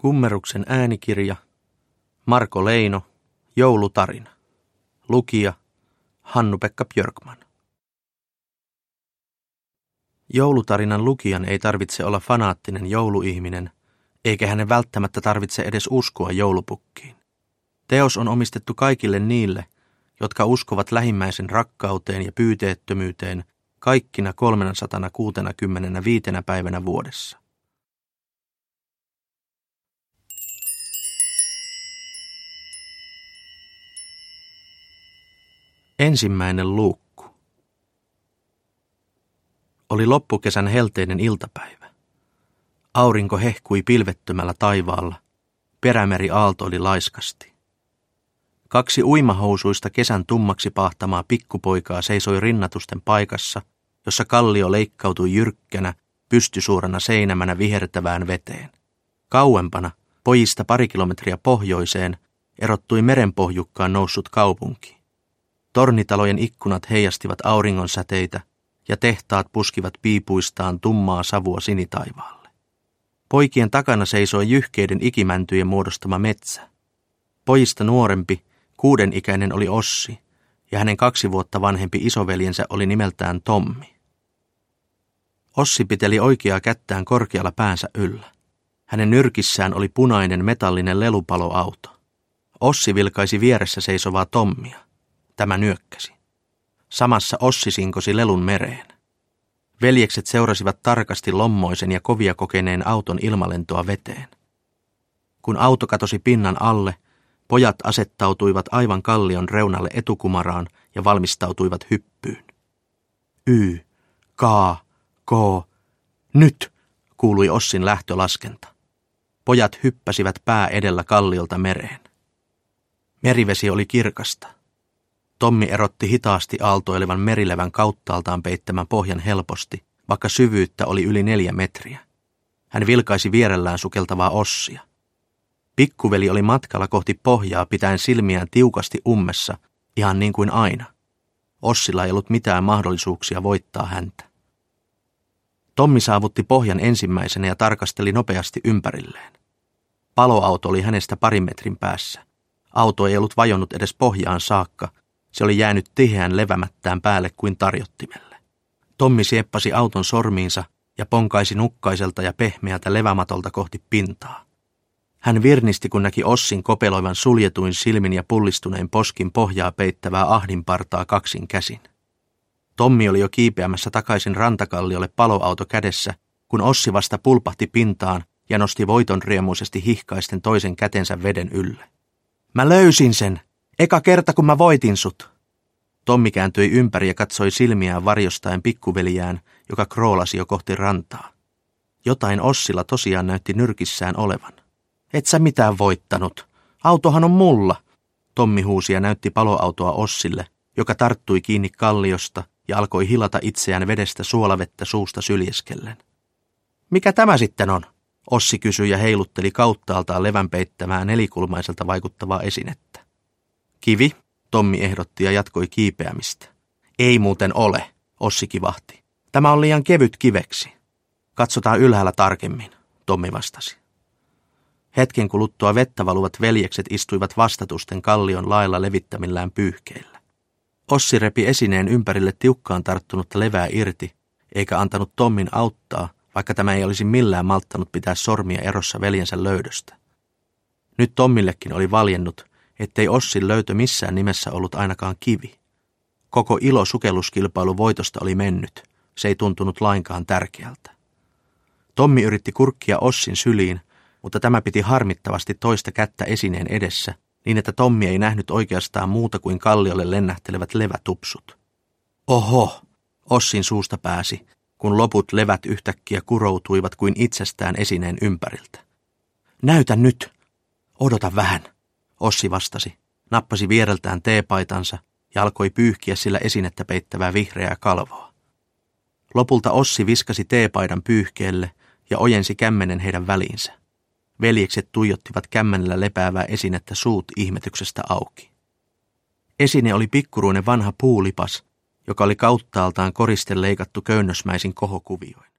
Kummeruksen äänikirja, Marko Leino, joulutarina. Lukija, Hannu-Pekka Björkman. Joulutarinan lukijan ei tarvitse olla fanaattinen jouluihminen, eikä hänen välttämättä tarvitse edes uskoa joulupukkiin. Teos on omistettu kaikille niille, jotka uskovat lähimmäisen rakkauteen ja pyyteettömyyteen kaikkina 365 päivänä vuodessa. Ensimmäinen luukku. Oli loppukesän helteinen iltapäivä. Aurinko hehkui pilvettömällä taivaalla. Perämeri aaltoili laiskasti. 2 uimahousuista kesän tummaksi pahtamaa pikkupoikaa seisoi rinnatusten paikassa, jossa kallio leikkautui jyrkkänä, pystysuorana seinämänä vihertävään veteen. Kauempana, pojista 2 kilometriä pohjoiseen, erottui merenpohjukkaan noussut kaupunki. Tornitalojen ikkunat heijastivat auringon säteitä ja tehtaat puskivat piipuistaan tummaa savua sinitaivaalle. Poikien takana seisoi jyhkeiden ikimäntyjen muodostama metsä. Pojista nuorempi, 6-ikäinen oli Ossi ja hänen 2 vuotta vanhempi isoveljensä oli nimeltään Tommi. Ossi piteli oikeaa kättään korkealla päänsä yllä. Hänen nyrkissään oli punainen metallinen lelupaloauto. Ossi vilkaisi vieressä seisovaa Tommia. Tämä nyökkäsi. Samassa Ossi sinkosi lelun mereen. Veljekset seurasivat tarkasti lommoisen ja kovia kokeneen auton ilmalentoa veteen. Kun auto katosi pinnan alle, pojat asettautuivat aivan kallion reunalle etukumaraan ja valmistautuivat hyppyyn. Y, K, nyt, kuului Ossin lähtölaskenta. Pojat hyppäsivät pää edellä kalliolta mereen. Merivesi oli kirkasta. Tommi erotti hitaasti aaltoilevan merilevän kauttaaltaan peittämän pohjan helposti, vaikka syvyyttä oli yli 4 metriä. Hän vilkaisi vierellään sukeltavaa Ossia. Pikkuveli oli matkalla kohti pohjaa pitäen silmiään tiukasti ummessa, ihan niin kuin aina. Ossilla ei ollut mitään mahdollisuuksia voittaa häntä. Tommi saavutti pohjan ensimmäisenä ja tarkasteli nopeasti ympärilleen. Paloauto oli hänestä 2 metrin päässä. Auto ei ollut vajonnut edes pohjaan saakka. Se oli jäänyt tiheään levämättään päälle kuin tarjottimelle. Tommi sieppasi auton sormiinsa ja ponkaisi nukkaiselta ja pehmeältä levämatolta kohti pintaa. Hän virnisti, kun näki Ossin kopeloivan suljetuin silmin ja pullistuneen poskin pohjaa peittävää ahdinpartaa 2 käsin. Tommi oli jo kiipeämässä takaisin rantakalliolle paloauto kädessä, kun Ossi vasta pulpahti pintaan ja nosti voitonriemuisesti hihkaisten toisen kätensä veden ylle. Mä löysin sen! Eka kerta, kun mä voitin sut. Tommi kääntyi ympäri ja katsoi silmiään varjostaen pikkuveliään, joka kroolasi jo kohti rantaa. Jotain Ossilla tosiaan näytti nyrkissään olevan. Et sä mitään voittanut. Autohan on mulla. Tommi huusi ja näytti paloautoa Ossille, joka tarttui kiinni kalliosta ja alkoi hilata itseään vedestä suolavettä suusta syljeskellen. Mikä tämä sitten on? Ossi kysyi ja heilutteli kauttaaltaan levän peittämää nelikulmaiselta vaikuttavaa esinettä. Kivi, Tommi ehdotti ja jatkoi kiipeämistä. Ei muuten ole, Ossi kivahti. Tämä on liian kevyt kiveksi. Katsotaan ylhäällä tarkemmin, Tommi vastasi. Hetken kuluttua vettä valuvat veljekset istuivat vastatusten kallion lailla levittämillään pyyhkeillä. Ossi repi esineen ympärille tiukkaan tarttunutta levää irti, eikä antanut Tommin auttaa, vaikka tämä ei olisi millään malttanut pitää sormia erossa veljensä löydöstä. Nyt Tommillekin oli valjennut, ettei Ossin löytö missään nimessä ollut ainakaan kivi. Koko ilo sukelluskilpailu voitosta oli mennyt, se ei tuntunut lainkaan tärkeältä. Tommi yritti kurkkia Ossin syliin, mutta tämä piti harmittavasti toista kättä esineen edessä, niin että Tommi ei nähnyt oikeastaan muuta kuin kalliolle lennähtelevät levätupsut. Oho, Ossin suusta pääsi, kun loput levät yhtäkkiä kuroutuivat kuin itsestään esineen ympäriltä. Näytä nyt, odota vähän. Ossi vastasi, nappasi viereltään teepaitansa ja alkoi pyyhkiä sillä esinettä peittävää vihreää kalvoa. Lopulta Ossi viskasi teepaidan pyyhkeelle ja ojensi kämmenen heidän väliinsä. Veljekset tuijottivat kämmenellä lepäävää esinettä suut ihmetyksestä auki. Esine oli pikkuruinen vanha puulipas, joka oli kauttaaltaan koriste leikattu köynnösmäisin kohokuvioin.